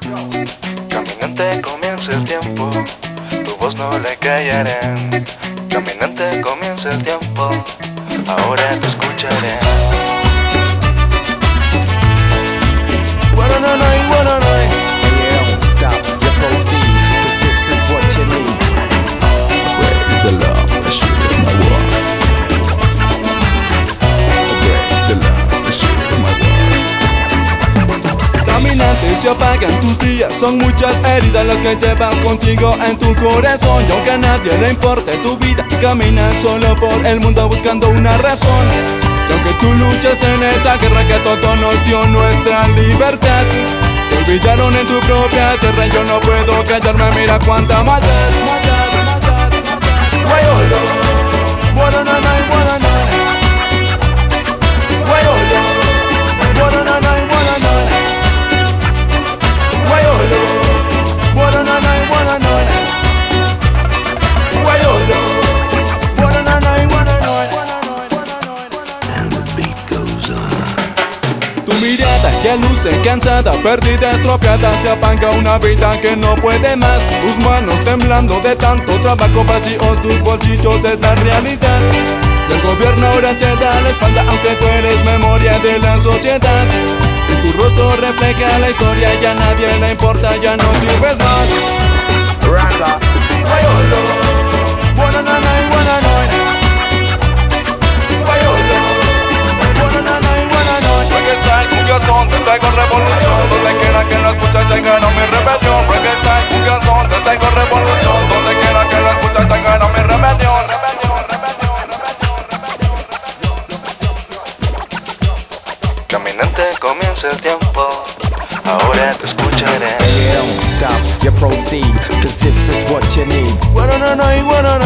Caminante, comienza el tiempo, tu voz no le callarán. Caminante, comienza el tiempo, ahora te escucharé. Stop, you proceed, cause this is what you need. Break the law, the shit is my war. Break the law, the shit is my war. Caminante, se apagan tus días, son muchas heridas las que llevas contigo en tu corazón. Y aunque a nadie le importe tu vida, caminas solo por el mundo buscando una razón. Y aunque tú luchas en esa guerra que todo nos dio nuestra libertad, te olvidaron en tu propia tierra y yo no puedo callarme. Mira cuánta maldad. Guayolo, guaranana y guaraná. Guayolo, guaranana y guaraná. Guayolo, guaranana y guaraná. Guayolo, guaranana y guaraná. And the beat goes on. Tu mirada que luce cansada, perdida, estropeada, se apaga una vida que no puede más. Tus manos temblando de tanto trabajo, vacíos tus bolsillos es la realidad. Y el gobierno ahora te da la espalda, aunque tú eres memoria de la sociedad. Y tu rostro refleja la historia y a nadie le importa, ya no sirves más. Raga, Guayolo, guaranana y guaraná. Guayolo, guaranana y guaraná. Reggae cumbiazón, te traigo revolución. Donde quiera que lo escuches llegaron mi rebelión. Reggae cumbiazón, te traigo revolución. Donde quiera que lo escuches llegaron mi rebelión. Caminante, comienza el tiempo, ahora te escucharé. don't stop, you proceed, cause this is what you need. Guaranana y guaraná.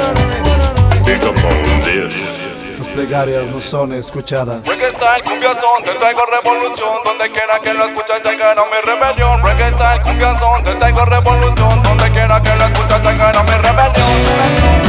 Tus plegarias no son escuchadas. Reggae style, cumbiazón, te traigo revolución. Donde quiera que lo escuches llegaron mi rebelión. Reggae style, cumbiazón, te traigo revolución. Donde quiera que lo escuches llegaron mi rebelión.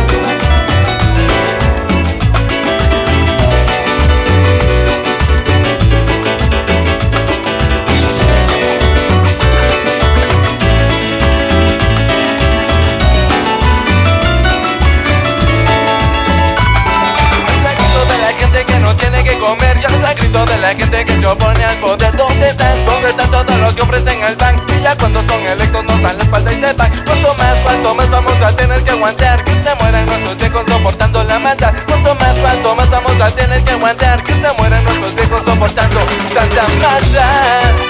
Comer, ya está el grito de la gente que se opone al poder. ¿Dónde están? ¿Dónde están todos los que ofrecen el pan? Y ya cuando son electos nos dan la espalda y se van. ¿Cuánto más vamos a tener que aguantar? Que se mueran nuestros viejos soportando la maldad. ¿Cuánto más vamos a tener que aguantar? Que se mueran nuestros viejos soportando tanta maldad.